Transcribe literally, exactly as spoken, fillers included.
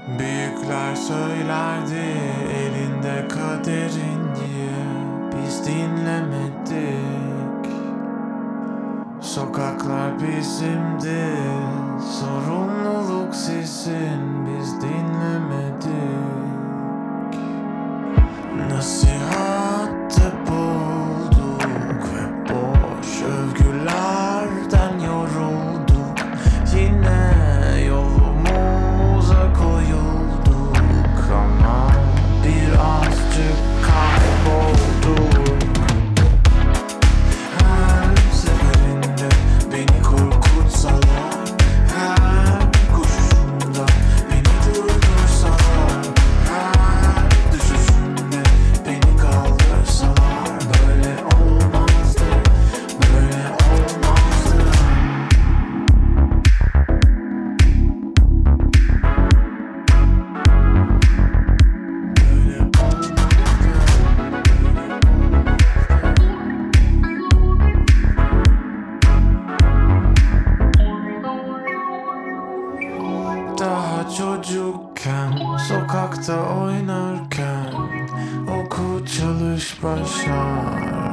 Büyükler söylerdi elinde kaderin diye. Biz dinlemedik. Sokaklar bizimdi, sorumluluk sizin. Biz dinlemedik. Nasihatte bulduk ve boş övgülerden yorulduk. Yine yolumuza koyulduk ama birazcık kaybolduk. Her seferinde beni korkutsalar, her koşuşumda beni durdursalar, her düşüşümde beni kaldırsalar, böyle olmazdı, böyle olmazdı. Böyle olmazdı. Daha çocukken, sokakta oynarken, oku çalış başar.